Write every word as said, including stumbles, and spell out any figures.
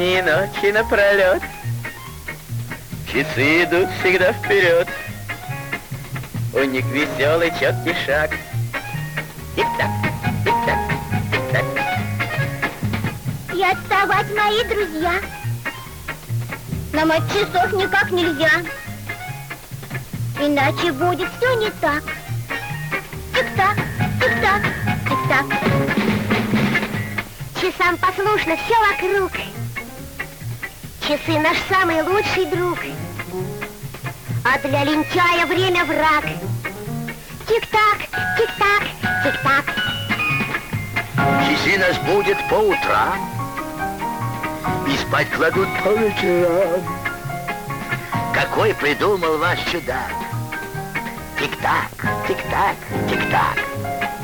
дни и ночи напролет. Часы идут всегда вперед. У них веселый четкий шаг. Тик-так, тик-так, тик-так. И отставать, мои друзья. Нам от часов никак нельзя. Иначе будет все не так. Тик-так, тик-так, тик-так. Часам послушно все вокруг. Часы наш самый лучший друг. А для лентяя время враг. Тик-так, тик-так, тик-так. Часы нас будут по утрам и спать кладут по вечерам. Какой придумал ваш чудак? Тик-так, тик-так, тик-так.